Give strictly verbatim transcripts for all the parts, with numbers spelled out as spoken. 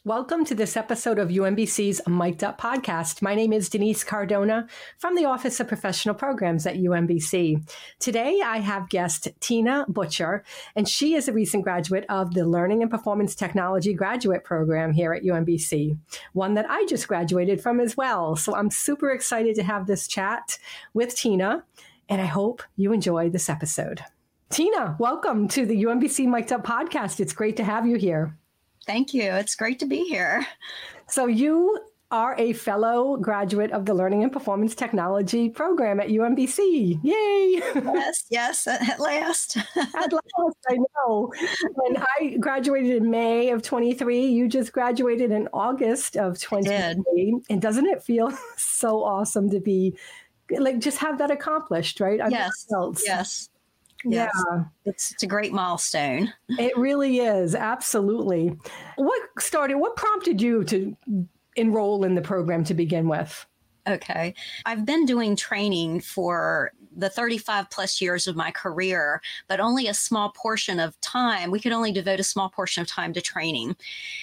Welcome to this episode of U M B C's Mic'd Up podcast. My name is Denise Cardona from the Office of Professional Programs at U M B C. Today, I have guest Tina Butcher, and she is a recent graduate of the Learning and Performance Technology graduate program here at U M B C, one that I just graduated from as well. So I'm super excited to have this chat with Tina, and I hope you enjoy this episode. Tina, welcome to the U M B C Mic'd Up podcast. It's great to have you here. Thank you. It's great to be here. So you are a fellow graduate of the Learning and Performance Technology program at U M B C. Yay! Yes, yes, at last. At last, I know. When I graduated in May of twenty-three, you just graduated in August of twenty-three. And doesn't it feel so awesome to be, like, just have that accomplished, right? I'm yes, yes. Yes. Yeah, it's, it's a great milestone. It really is. Absolutely. What started, what prompted you to enroll in the program to begin with? Okay. I've been doing training for the thirty-five plus years of my career, but only a small portion of time. We could only devote a small portion of time to training.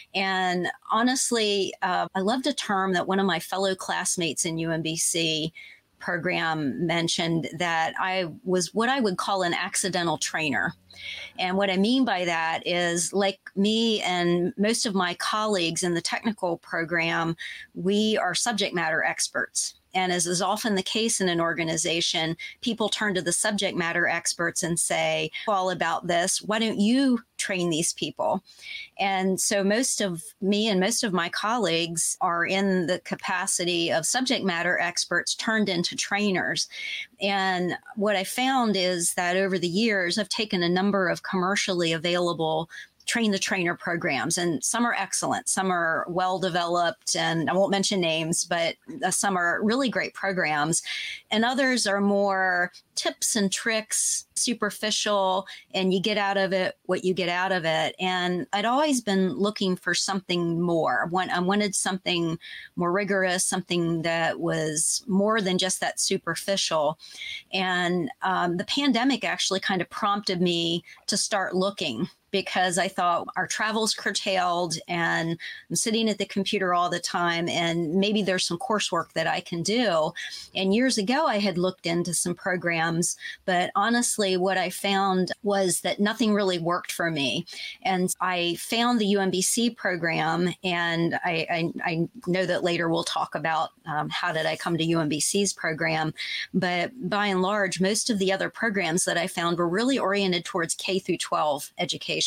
And honestly, uh, I loved a term that one of my fellow classmates in U M B C program mentioned, that I was what I would call an accidental trainer. And what I mean by that is, like me and most of my colleagues in the technical program, we are subject matter experts. And as is often the case in an organization, people turn to the subject matter experts and say, all about this, why don't you train these people? And so most of me and most of my colleagues are in the capacity of subject matter experts turned into trainers. And what I found is that over the years, I've taken a number of commercially available train the trainer programs, and some are excellent, some are well developed, and I won't mention names, but uh, some are really great programs, and others are more tips and tricks, superficial, and you get out of it what you get out of it. And I'd always been looking for something more. I wanted something more rigorous, something that was more than just that superficial. And um, the pandemic actually kind of prompted me to start looking, because I thought our travel's curtailed and I'm sitting at the computer all the time, and maybe there's some coursework that I can do. And years ago, I had looked into some programs, but honestly, what I found was that nothing really worked for me. And I found the U M B C program, and I, I, I know that later we'll talk about um, how did I come to U M B C's program. But by and large, most of the other programs that I found were really oriented towards K through twelve education.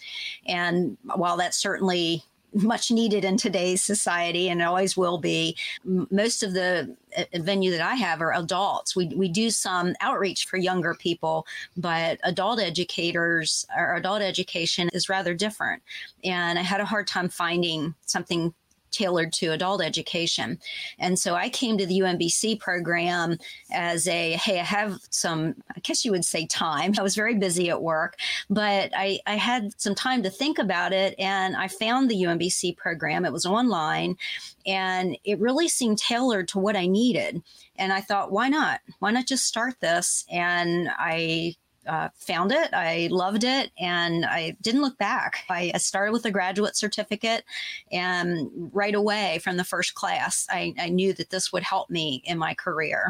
And while that's certainly much needed in today's society, and it always will be, most of the venue that I have are adults. We we do some outreach for younger people, but adult educators or adult education is rather different. And I had a hard time finding something tailored to adult education. And so I came to the U M B C program as a, hey, I have some, I guess you would say time. I was very busy at work, but I, I had some time to think about it. And I found the U M B C program. It was online, and it really seemed tailored to what I needed. And I thought, why not? Why not just start this? And I Uh, found it. I loved it, and I didn't look back. I, I started with a graduate certificate, and right away from the first class, I, I knew that this would help me in my career.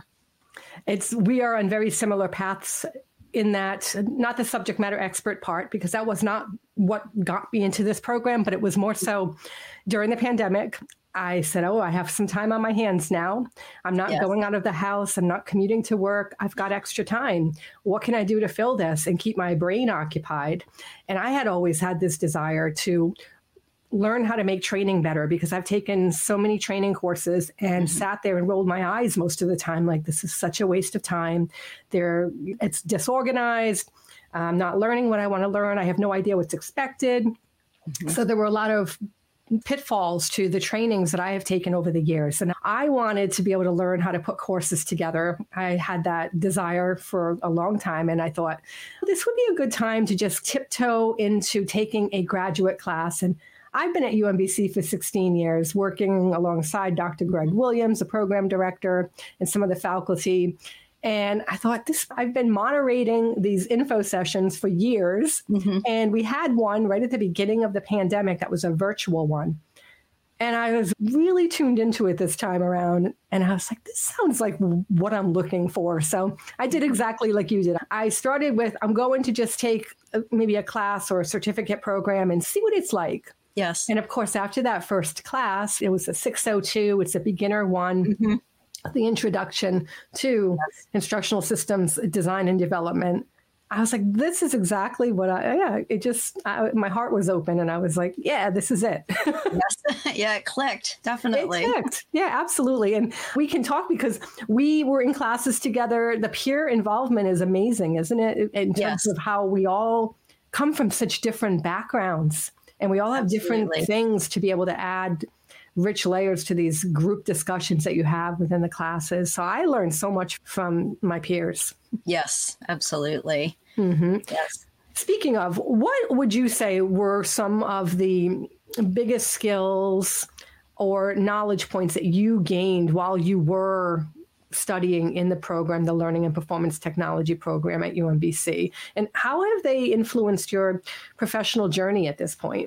It's we are on very similar paths in that, not the subject matter expert part, because that was not what got me into this program, but it was more so during the pandemic. I said, oh, I have some time on my hands now. I'm not yes. going out of the house. I'm not commuting to work. I've got extra time. What can I do to fill this and keep my brain occupied? And I had always had this desire to learn how to make training better, because I've taken so many training courses and mm-hmm. sat there and rolled my eyes most of the time. Like, this is such a waste of time. There, it's disorganized. I'm not learning what I want to learn. I have no idea what's expected. Mm-hmm. So there were a lot of pitfalls to the trainings that I have taken over the years. And I wanted to be able to learn how to put courses together. I had that desire for a long time. And I thought, well, this would be a good time to just tiptoe into taking a graduate class. And I've been at U M B C for sixteen years, working alongside Doctor Greg Williams, the program director, and some of the faculty. And I thought, this, I've been moderating these info sessions for years. Mm-hmm. And we had one right at the beginning of the pandemic that was a virtual one. And I was really tuned into it this time around. And I was like, this sounds like what I'm looking for. So I did exactly like you did. I started with, I'm going to just take a, maybe a class or a certificate program and see what it's like. Yes. And of course, after that first class, it was a six oh two. It's a beginner one, mm-hmm. the introduction to yes. instructional systems design and development. I was like, this is exactly what I, yeah, it just, I, my heart was open and I was like, yeah, this is it. Yes. Yeah, it clicked. Definitely. It clicked. Yeah, absolutely. And we can talk because we were in classes together. The peer involvement is amazing, isn't it? In terms yes. of how we all come from such different backgrounds and we all have Absolutely. different things to be able to add rich layers to these group discussions that you have within the classes. So I learned so much from my peers. Yes, absolutely. Mm-hmm. Yes. Speaking of, what would you say were some of the biggest skills or knowledge points that you gained while you were studying in the program, the Learning and Performance Technology program at U M B C? And how have they influenced your professional journey at this point?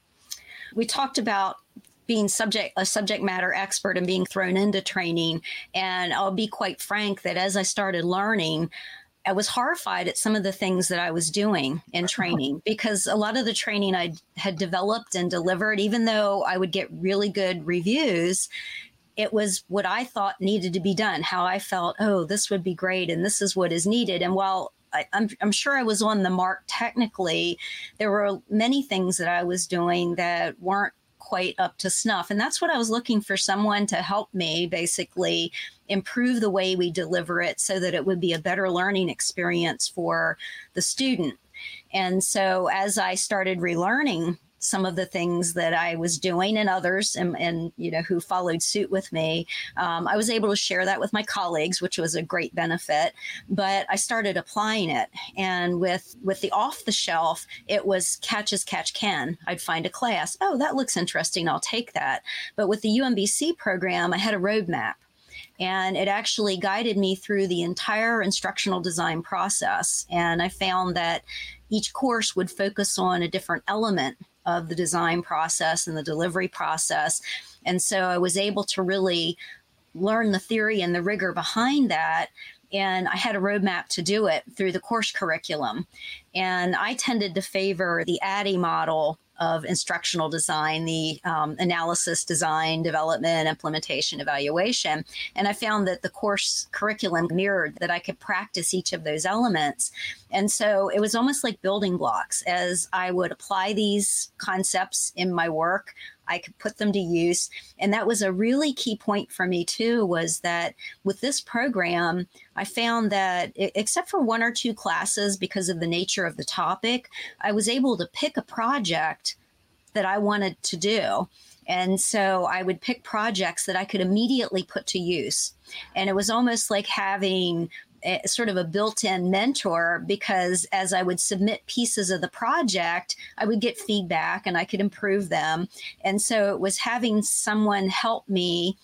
We talked about being subject a subject matter expert and being thrown into training. And I'll be quite frank that as I started learning, I was horrified at some of the things that I was doing in training because a lot of the training I had developed and delivered, even though I would get really good reviews, it was what I thought needed to be done, how I felt, oh, this would be great and this is what is needed. And while I, I'm, I'm sure I was on the mark technically, there were many things that I was doing that weren't quite up to snuff. And that's what I was looking for, someone to help me basically improve the way we deliver it so that it would be a better learning experience for the student. And so as I started relearning some of the things that I was doing and others and, and you know, who followed suit with me, um, I was able to share that with my colleagues, which was a great benefit. But I started applying it. And with, with the off the shelf, it was catch as catch can. I'd find a class. Oh, that looks interesting. I'll take that. But with the U M B C program, I had a roadmap. And it actually guided me through the entire instructional design process. And I found that each course would focus on a different element of the design process and the delivery process. And so I was able to really learn the theory and the rigor behind that. And I had a roadmap to do it through the course curriculum. And I tended to favor the A D D I model of instructional design, the um, analysis, design, development, implementation, evaluation. And I found that the course curriculum mirrored that I could practice each of those elements. And so it was almost like building blocks. As I would apply these concepts in my work, I could put them to use. And that was a really key point for me too, was that with this program, I found that except for one or two classes, because of the nature of the topic, I was able to pick a project that I wanted to do. And so I would pick projects that I could immediately put to use. And it was almost like having a, sort of a built-in mentor, because as I would submit pieces of the project, I would get feedback and I could improve them. And so it was having someone help me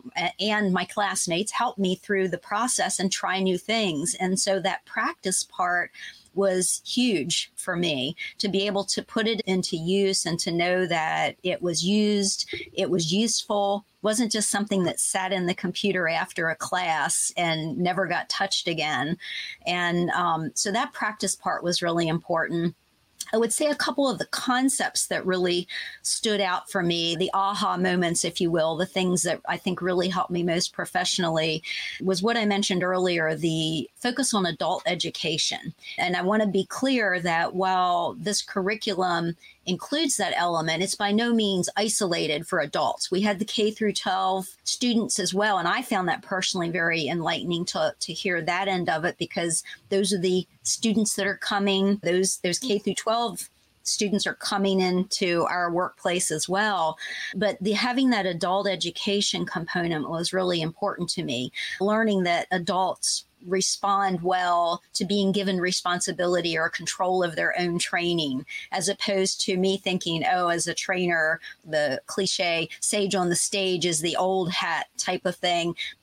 and my classmates help me through the process and try new things. And so that practice part was huge for me, to be able to put it into use and to know that it was used, it was useful, wasn't just something that sat in the computer after a class and never got touched again. And um, so that practice part was really important. I would say a couple of the concepts that really stood out for me, the aha moments, if you will, the things that I think really helped me most professionally, was what I mentioned earlier, the focus on adult education. And I want to be clear that while this curriculum includes that element, it's by no means isolated for adults. We had the K through twelve students as well. And I found that personally very enlightening to, to hear that end of it, because those are the students that are coming, those, those K through twelve students are coming into our workplace as well. But the having that adult education component was really important to me, learning that adults respond well to being given responsibility or control of their own training, as opposed to me thinking, oh, as a trainer, the cliche sage on the stage is the old hat type of thing. But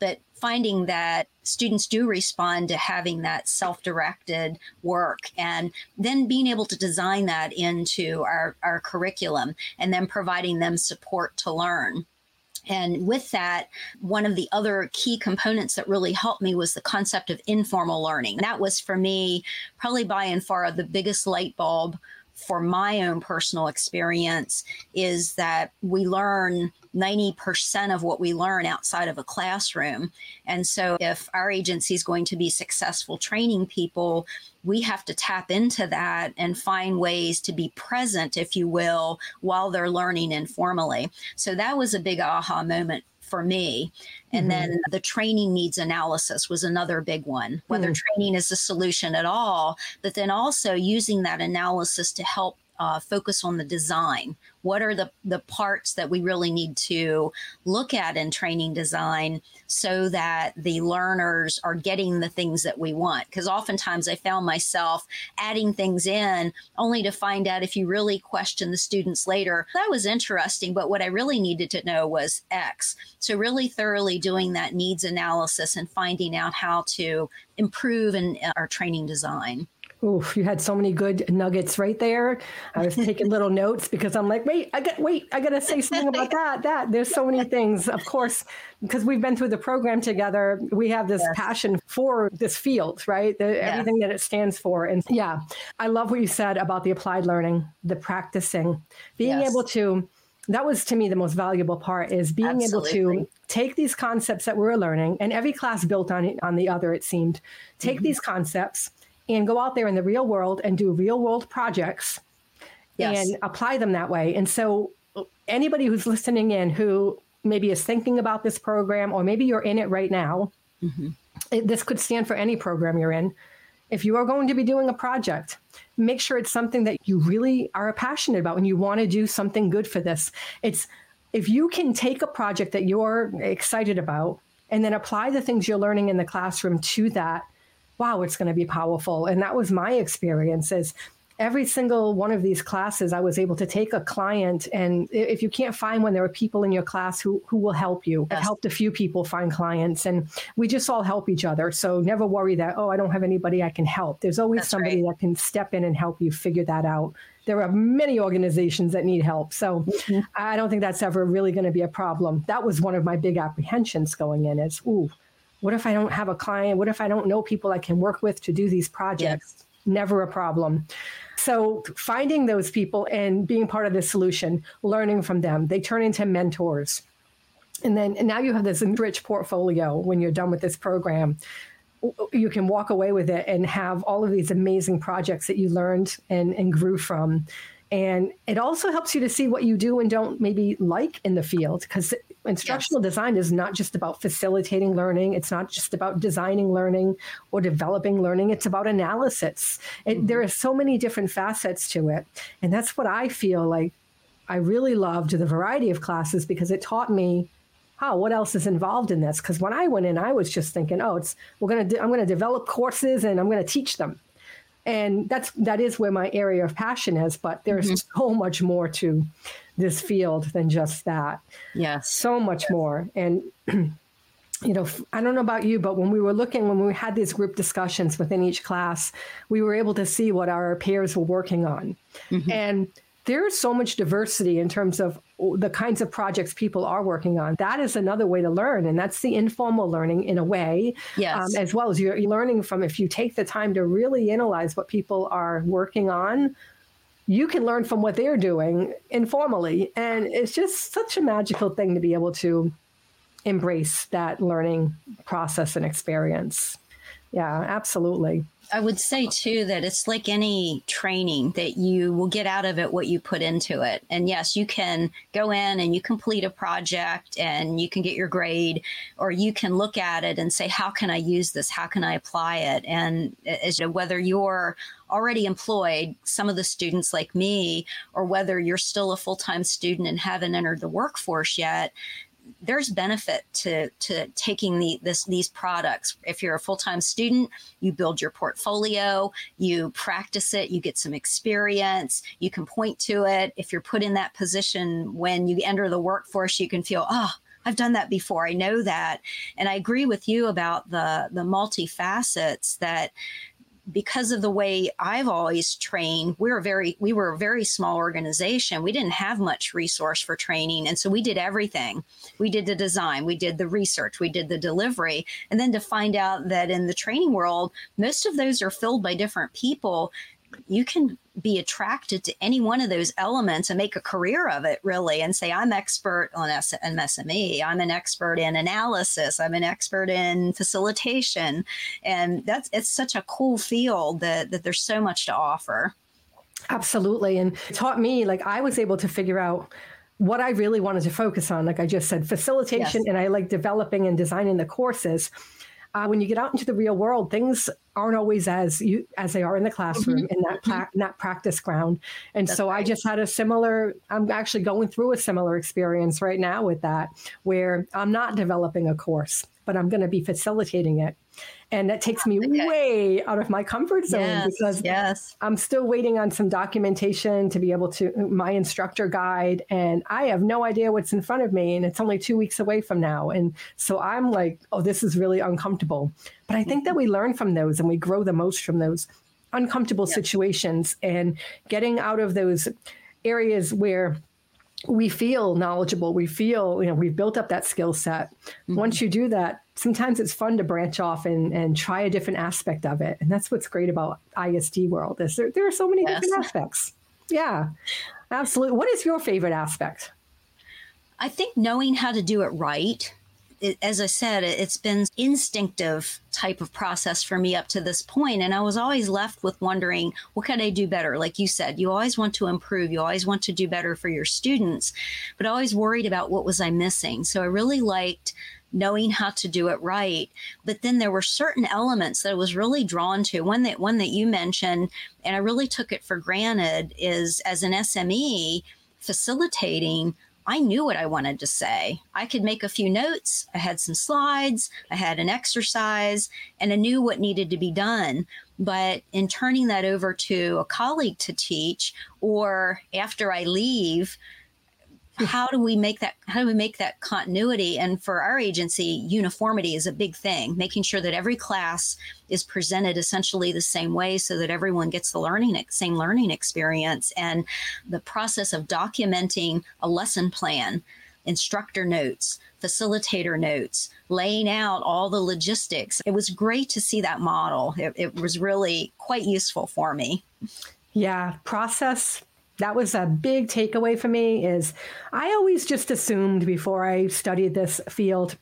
finding that students do respond to having that self-directed work, and then being able to design that into our, our curriculum and then providing them support to learn. And with that, one of the other key components that really helped me was the concept of informal learning. That was for me probably by and far the biggest light bulb for my own personal experience, is that we learn ninety percent of what we learn outside of a classroom. And so if our agency is going to be successful training people, we have to tap into that and find ways to be present, if you will, while they're learning informally. So that was a big aha moment for me. And mm-hmm. then the training needs analysis was another big one, whether mm. training is the solution at all, but then also using that analysis to help uh, focus on the design. What are the, the parts that we really need to look at in training design so that the learners are getting the things that we want? Because oftentimes I found myself adding things in only to find out, if you really question the students later, that was interesting, but what I really needed to know was X. So really thoroughly doing that needs analysis and finding out how to improve in our training design. Oof, you had so many good nuggets right there. I was taking little notes because I'm like, wait, I got, wait, I got to say something about that, that. There's so many things, of course, because we've been through the program together. We have this yes. passion for this field, right? The, yes. Everything that it stands for. And yeah, I love what you said about the applied learning, the practicing, being yes. able to, that was to me the most valuable part, is being Absolutely. able to take these concepts that we were learning, and every class built on it, on the other, it seemed, take mm-hmm. these concepts and go out there in the real world and do real world projects yes. and apply them that way. And so anybody who's listening in who maybe is thinking about this program, or maybe you're in it right now, mm-hmm. it, this could stand for any program you're in. If you are going to be doing a project, make sure it's something that you really are passionate about and you want to do something good for this. It's, if you can take a project that you're excited about and then apply the things you're learning in the classroom to that, wow, it's going to be powerful. And that was my experience. Is every single one of these classes, I was able to take a client, and if you can't find one, there are people in your class who, who will help you. Yes. I've helped a few people find clients, and we just all help each other. So never worry that, oh, I don't have anybody I can help. There's always That's somebody right. that can step in and help you figure that out. There are many organizations that need help. So mm-hmm. I don't think that's ever really going to be a problem. That was one of my big apprehensions going in, is, ooh, what if I don't have a client? What if I don't know people I can work with to do these projects? Yes. Never a problem. So finding those people and being part of the solution, learning from them, they turn into mentors. And then and now you have this rich portfolio when you're done with this program. You can walk away with it and have all of these amazing projects that you learned and, and grew from. And it also helps you to see what you do and don't maybe like in the field, because instructional yes. design is not just about facilitating learning. It's not just about designing learning or developing learning. It's about analysis. It, mm-hmm. There are so many different facets to it. And that's what I feel like I really loved the variety of classes, because it taught me, oh, what else is involved in this? Because when I went in, I was just thinking, oh, it's we're going to I'm going to develop courses and I'm going to teach them. And that's that is where my area of passion is. But there's mm-hmm. so much more to this field than just that. Yes. So much yes. more. And, you know, I don't know about you, but when we were looking, when we had these group discussions within each class, we were able to see what our peers were working on. Mm-hmm. And there's so much diversity in terms of the kinds of projects people are working on. That is another way to learn. And that's the informal learning in a way, yes. um, as well as you're learning from, if you take the time to really analyze what people are working on, you can learn from what they're doing informally. And it's just such a magical thing to be able to embrace that learning process and experience. Yeah, absolutely. I would say, too, that it's like any training, that you will get out of it what you put into it. And yes, you can go in and you complete a project and you can get your grade, or you can look at it and say, how can I use this? How can I apply it? And as you know, whether you're already employed, some of the students like me, or whether you're still a full-time student and haven't entered the workforce yet, there's benefit to to taking the this these products. If you're a full-time student, you build your portfolio, you practice it, you get some experience, you can point to it. If you're put in that position when you enter the workforce, you can feel, oh, I've done that before. I know that. And I agree with you about the, the multifacets that because of the way I've always trained, we're a very, we were a very small organization. We didn't have much resource for training. And so we did everything. We did the design, we did the research, we did the delivery. And then to find out that in the training world, most of those are filled by different people. You can be attracted to any one of those elements and make a career of it, really, and say, I'm expert on S M E. I'm an expert in analysis. I'm an expert in facilitation. And that's, it's such a cool field that, that there's so much to offer. Absolutely. And it taught me, like, I was able to figure out what I really wanted to focus on. Like I just said, facilitation, yes. And I like developing and designing the courses. Uh, when you get out into the real world, things aren't always as you as they are in the classroom, mm-hmm. in that pla- in that practice ground. And That's so right. I just had a similar, I'm actually going through a similar experience right now with that, where I'm not developing a course, but I'm going to be facilitating it. And that takes me okay. way out of my comfort zone yes, because yes. I'm still waiting on some documentation to be able to, my instructor guide, and I have no idea what's in front of me. And it's only two weeks away from now. And so I'm like, oh, this is really uncomfortable. But I think that we learn from those and we grow the most from those uncomfortable yes. situations and getting out of those areas where we feel knowledgeable, we feel, you know, we've built up that skill set. Mm-hmm. Once you do that, sometimes it's fun to branch off and, and try a different aspect of it. And that's what's great about I S D world is there, there are so many yes. different aspects. Yeah, absolutely. What is your favorite aspect? I think knowing how to do it right. It, as I said, it's been instinctive type of process for me up to this point. And I was always left with wondering, what can I do better? Like you said, you always want to improve. You always want to do better for your students, but always worried about what was I missing. So I really liked knowing how to do it right. But then there were certain elements that I was really drawn to. One that one that you mentioned, and I really took it for granted, is as an S M E facilitating, I knew what I wanted to say. I could make a few notes. I had some slides. I had an exercise, and I knew what needed to be done. But in turning that over to a colleague to teach, or after I leave, how do we make that, how do we make that continuity? And for our agency, uniformity is a big thing, making sure that every class is presented essentially the same way so that everyone gets the learning, same learning experience. And the process of documenting a lesson plan, instructor notes, facilitator notes, laying out all the logistics. It was great to see that model. It, it was really quite useful for me. Yeah, process. That was a big takeaway for me is I always just assumed before I studied this field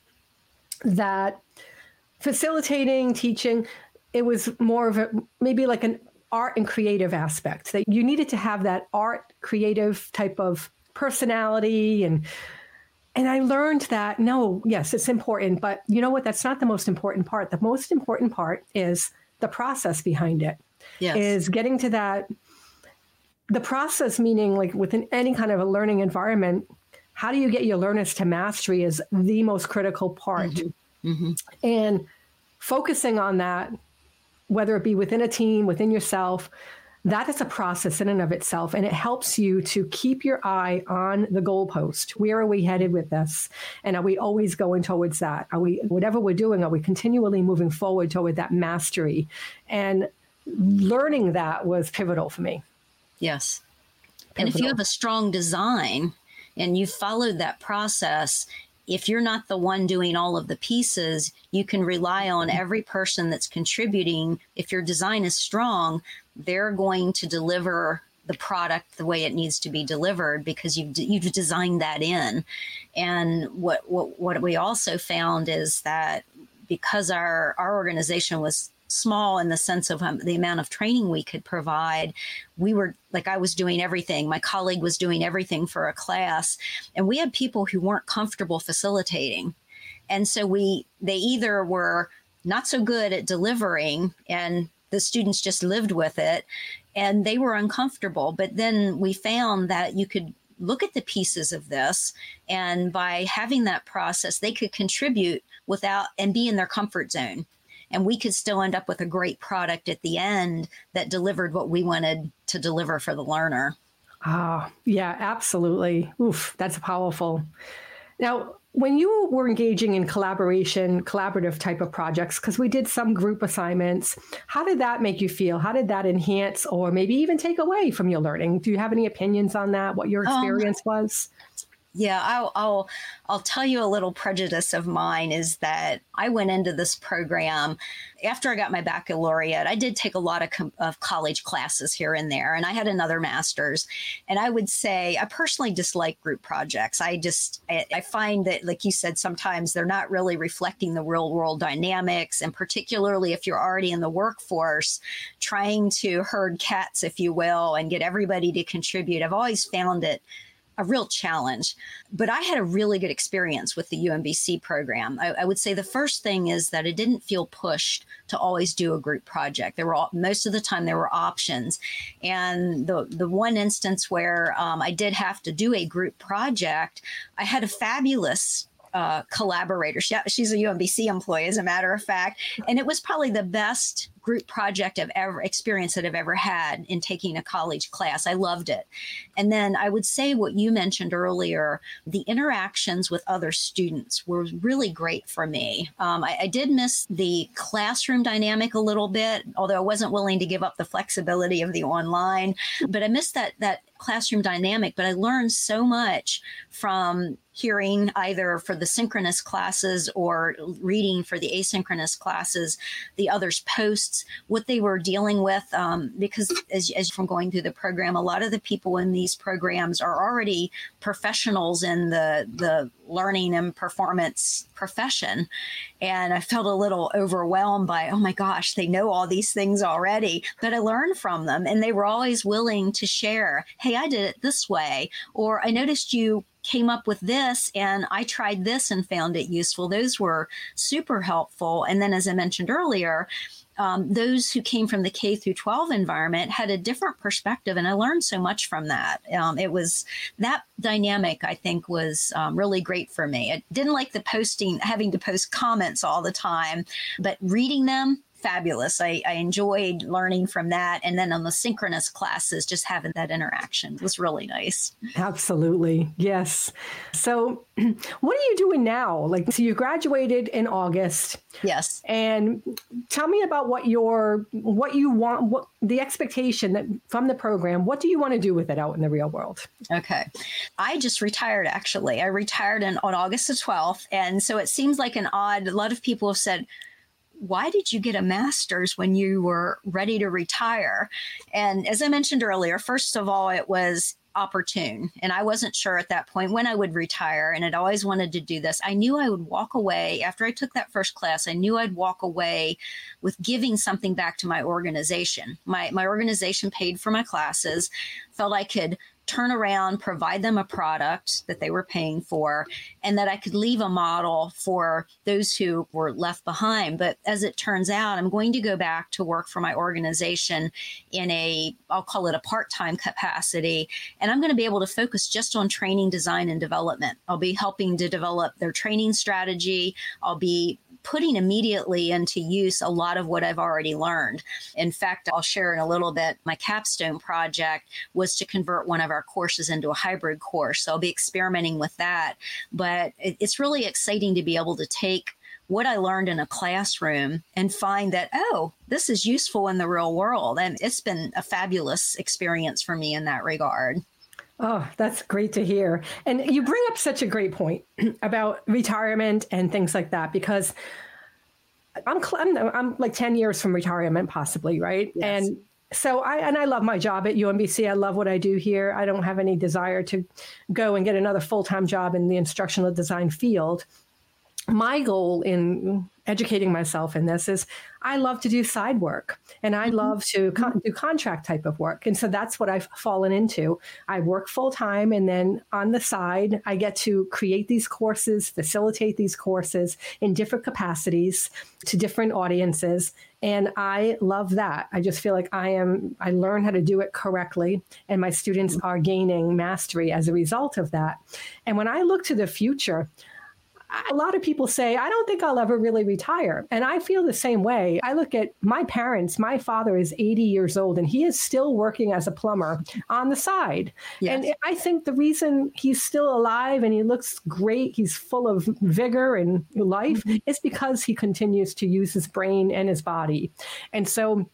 that facilitating, teaching, it was more of a, maybe like an art and creative aspect, that you needed to have that art, creative type of personality. And, and I learned that, no, yes, it's important, but you know what? That's not the most important part. The most important part is the process behind it, yes. is getting to that. The process, meaning like within any kind of a learning environment, how do you get your learners to mastery is the most critical part. Mm-hmm. Mm-hmm. And focusing on that, whether it be within a team, within yourself, that is a process in and of itself. And it helps you to keep your eye on the goalpost. Where are we headed with this? And are we always going towards that? Are we, whatever we're doing, are we continually moving forward toward that mastery? And learning that was pivotal for me. Yes. And if you have a strong design and you followed that process, if you're not the one doing all of the pieces, you can rely on every person that's contributing. If your design is strong, they're going to deliver the product the way it needs to be delivered because you've, you've designed that in. And what, what, what we also found is that because our, our organization was small in the sense of um, the amount of training we could provide, we were like, I was doing everything. My colleague was doing everything for a class. And we had people who weren't comfortable facilitating. And so we, they either were not so good at delivering and the students just lived with it and they were uncomfortable. But then we found that you could look at the pieces of this, and by having that process, they could contribute without and be in their comfort zone. And we could still end up with a great product at the end that delivered what we wanted to deliver for the learner. Oh, yeah, absolutely. Oof, that's powerful. Now, when you were engaging in collaboration, collaborative type of projects, because we did some group assignments, how did that make you feel? How did that enhance or maybe even take away from your learning? Do you have any opinions on that, what your experience um, was? Yeah, I'll, I'll I'll tell you a little prejudice of mine is that I went into this program after I got my baccalaureate. I did take a lot of, com- of college classes here and there, and I had another master's. And I would say I personally dislike group projects. I just I, I find that, like you said, sometimes they're not really reflecting the real world dynamics, and particularly if you're already in the workforce, trying to herd cats, if you will, and get everybody to contribute. I've always found it a real challenge. But I had a really good experience with the U M B C program. I, I would say the first thing is that it didn't feel pushed to always do a group project. There were all, most of the time there were options. And the, the one instance where um, I did have to do a group project, I had a fabulous uh, collaborator. She, she's a U M B C employee, as a matter of fact. And it was probably the best group project I've ever experienced that I've ever had in taking a college class. I loved it. And then I would say what you mentioned earlier, the interactions with other students were really great for me. Um, I, I did miss the classroom dynamic a little bit, although I wasn't willing to give up the flexibility of the online, but I missed that, that classroom dynamic. But I learned so much from hearing either for the synchronous classes or reading for the asynchronous classes, the others' posts, what they were dealing with. Um, because as, as from going through the program, a lot of the people in these programs are already professionals in the, the learning and performance profession. And I felt a little overwhelmed by, oh my gosh, they know all these things already, but I learned from them. And they were always willing to share, hey, I did it this way, or I noticed you came up with this and I tried this and found it useful. Those were super helpful. And then, as I mentioned earlier, um, those who came from the K through twelve environment had a different perspective. And I learned so much from that. Um, it was that dynamic, I think, was um, really great for me. I didn't like the posting, having to post comments all the time, but reading them, fabulous. I, I enjoyed learning from that. And then on the synchronous classes, just having that interaction was really nice. Absolutely. Yes. So what are you doing now? Like, so you graduated in August. Yes. And tell me about what your, what you want, what the expectation that from the program, what do you want to do with it out in the real world? Okay. I just retired, actually. I retired in, on August the twelfth. And so it seems like an odd, a lot of people have said, why did you get a master's when you were ready to retire? And as I mentioned earlier, first of all, it was opportune. And I wasn't sure at that point when I would retire. And I'd always wanted to do this. I knew I would walk away after I took that first class. I knew I'd walk away with giving something back to my organization. My, my organization paid for my classes, felt I could turn around, provide them a product that they were paying for, and that I could leave a model for those who were left behind. But as it turns out, I'm going to go back to work for my organization in a, I'll call it a part-time capacity. And I'm going to be able to focus just on training, design, and development. I'll be helping to develop their training strategy. I'll be putting immediately into use a lot of what I've already learned. In fact, I'll share in a little bit, my capstone project was to convert one of our courses into a hybrid course. So I'll be experimenting with that. But it's really exciting to be able to take what I learned in a classroom and find that, oh, this is useful in the real world. And it's been a fabulous experience for me in that regard. Oh, that's great to hear. And you bring up such a great point about retirement and things like that, because I'm, I'm, I'm like ten years from retirement, possibly, right? Yes. And so I, and I love my job at U M B C. I love what I do here. I don't have any desire to go and get another full-time job in the instructional design field. My goal in educating myself in this is I love to do side work, and I love to con- do contract type of work. And so that's what I've fallen into. I work full time, and then on the side, I get to create these courses, facilitate these courses in different capacities to different audiences. And I love that. I just feel like I am, I learn how to do it correctly, and my students are gaining mastery as a result of that. And when I look to the future, a lot of people say, I don't think I'll ever really retire. And I feel the same way. I look at my parents. My father is eighty years old and he is still working as a plumber on the side. Yes. And I think the reason he's still alive and he looks great, he's full of vigor and life, mm-hmm. is because he continues to use his brain and his body. And so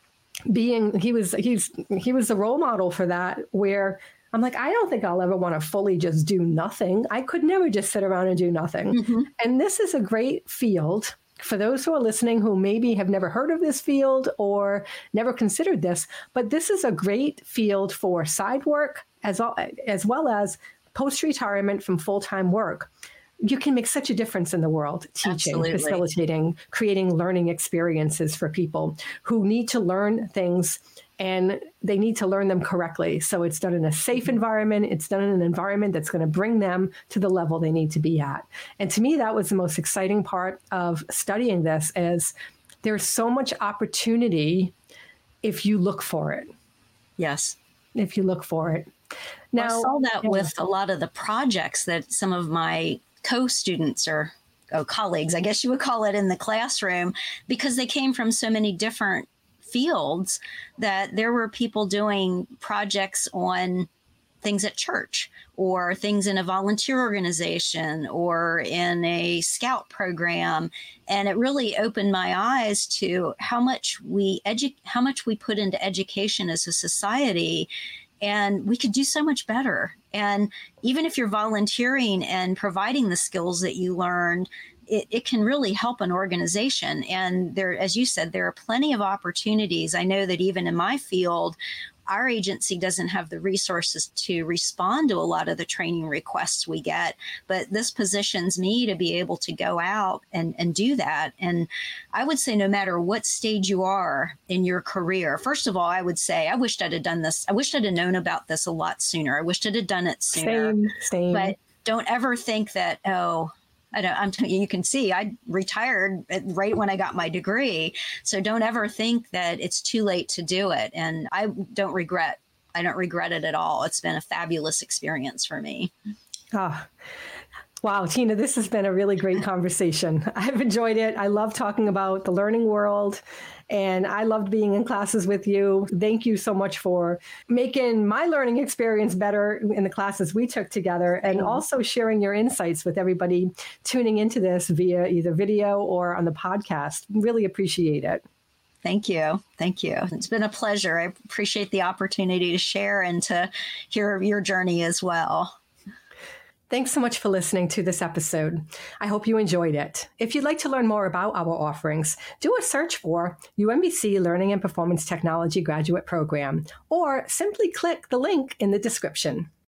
being, he was, he's, he was the role model for that, where I'm like, I don't think I'll ever want to fully just do nothing. I could never just sit around and do nothing. Mm-hmm. And this is a great field for those who are listening who maybe have never heard of this field or never considered this, but this is a great field for side work as well as, well as post-retirement from full-time work. You can make such a difference in the world, teaching, Absolutely. Facilitating, creating learning experiences for people who need to learn things, and they need to learn them correctly. So it's done in a safe environment. It's done in an environment that's going to bring them to the level they need to be at. And to me, that was the most exciting part of studying this, is there's so much opportunity if you look for it. Yes. If you look for it. Now, well, I saw that yeah. with a lot of the projects that some of my co-students or oh, colleagues, I guess you would call it, in the classroom, because they came from so many different fields, that there were people doing projects on things at church or things in a volunteer organization or in a scout program. And it really opened my eyes to how much we edu- how much we put into education as a society. And we could do so much better. And even if you're volunteering and providing the skills that you learned, it, it can really help an organization. And there, as you said, there are plenty of opportunities. I know that even in my field, our agency doesn't have the resources to respond to a lot of the training requests we get, but this positions me to be able to go out and, and do that. And I would say no matter what stage you are in your career, first of all, I would say I wished I'd have done this. I wished I'd have known about this a lot sooner. I wished I'd have done it sooner. Same, same. But don't ever think that, oh, I don't, I'm t- you can see I retired right when I got my degree. So don't ever think that it's too late to do it. And I don't regret, I don't regret it at all. It's been a fabulous experience for me. Oh, wow, Tina, this has been a really great conversation. I've enjoyed it. I love talking about the learning world, and I loved being in classes with you. Thank you so much for making my learning experience better in the classes we took together, and also sharing your insights with everybody tuning into this via either video or on the podcast. Really appreciate it. Thank you. Thank you. It's been a pleasure. I appreciate the opportunity to share and to hear your journey as well. Thanks so much for listening to this episode. I hope you enjoyed it. If you'd like to learn more about our offerings, do a search for U M B C Learning and Performance Technology Graduate Program, or simply click the link in the description.